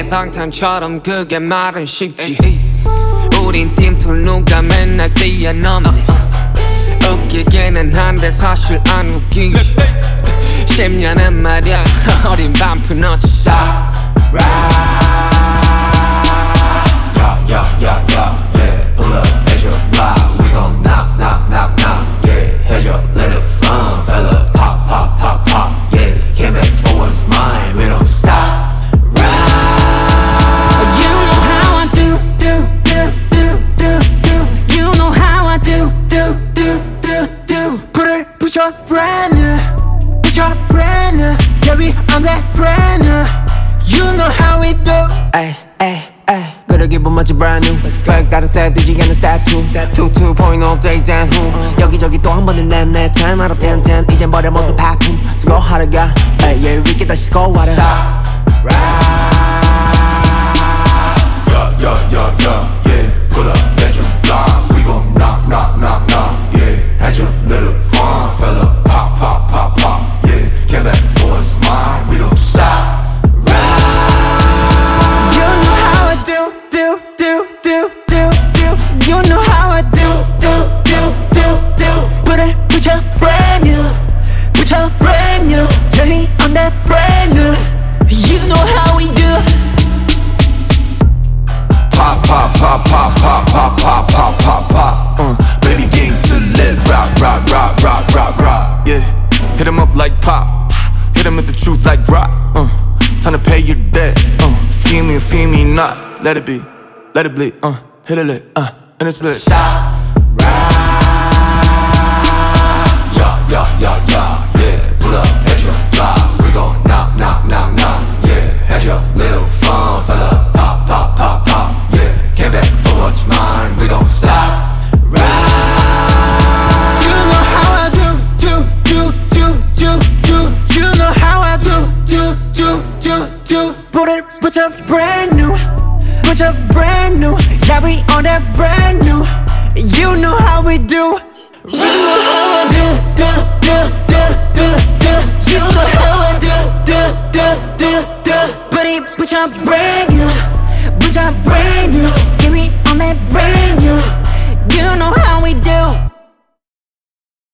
내 방탄처럼 그게 말은 쉽지. 우린 팀툴 누가 맨날 뛰어넘네. 웃기기는 한데 사실 안 웃기지. 10년은 말야 어린 반푼 not stop. Yeah, yeah, yeah, yeah. Pull up at your block, we gon' knock, knock, knock, knock. Yeah, head up, let it fun, fella. Pop, pop, pop, pop. Yeah, came back for what's mine, we don't stop. You know how I do. You know how I do. Push up brand new, yeah we on that brand new. You know how we do. Ay, ay, ay. 그래 기분 멋지 brand new. 백 다른 스텝 뒤지 않는 step 2 2.0 day down who 여기저기 또 한 번은 내 10 out of 10 10 이젠 버려 모습 하품 수고하러 가. Ay, yeah 위기 다시 스코어하라. Yeah, yeah, yeah, yeah, yeah. Pull up at your block, we gon' knock, knock, knock, knock. Yeah, had your little fun, fella. Pop, pop, pop, pop. Yeah, came back for what's mine, we don't stop. You know how I do. You know how I do. Put your brand new, yeah we on that brand new. You know how we do. Pop, pop, pop, pop, pop, pop, pop, pop, pop, pop. Baby gang to let rock, rock, rock, rock, rock, rock. Yeah, hit him up like pop. Hit him with the truth like rock. Time to pay your debt. Feel me not. Let it be, let it bleed. Hit a lick, and it's split. Stop, yeah, yeah, yeah, yeah. Pull up at your block, we gon' knock, knock, knock, knock. Yeah, had your little fun, fella. Pop, pop, pop, pop. Yeah, came back for what's mine, we don't stop. You know how I do. You know how I do. Put your brand new, yeah we on that brand new. You know how we do. You know how I do. You know how I do. Put your brand